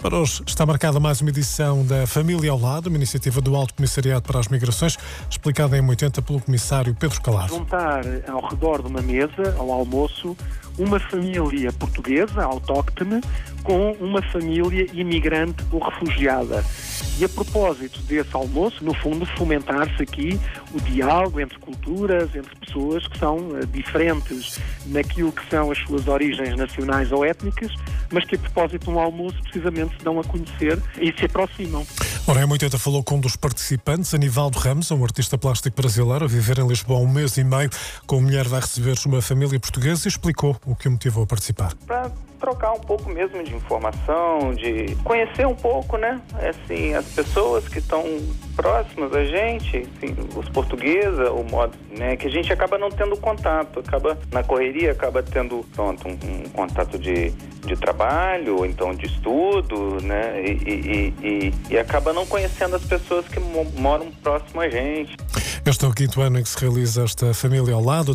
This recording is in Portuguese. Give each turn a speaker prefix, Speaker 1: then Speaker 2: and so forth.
Speaker 1: Para hoje está marcada mais uma edição da Família ao Lado, uma iniciativa do Alto Comissariado para as Migrações, explicada em 80 pelo Comissário Pedro Calado.
Speaker 2: Juntar ao redor de uma mesa, ao almoço, uma família portuguesa, autóctone, com uma família imigrante ou refugiada. E a propósito desse almoço, no fundo, fomentar-se aqui o diálogo entre culturas, entre pessoas que são diferentes naquilo que são as suas origens nacionais ou étnicas, mas que a propósito de um almoço precisamente se dão a conhecer e se aproximam.
Speaker 1: Ora, em 80 falou com um dos participantes, Anivaldo Ramos, um artista plástico brasileiro, a viver em Lisboa há um mês e meio. Com a mulher vai receber uma família portuguesa e explicou o que o motivou a participar.
Speaker 3: Para trocar um pouco mesmo de informação, de conhecer um pouco, né? Assim, as pessoas que estão próximas a gente, assim, os portugueses, o modo, né? Que a gente acaba não tendo contato, acaba na correria, acaba tendo, pronto, um contato de trabalho, ou então de estudo, né? E acaba não conhecendo as pessoas que moram próximo a gente.
Speaker 1: Este é o 5º ano em que se realiza esta Família ao Lado.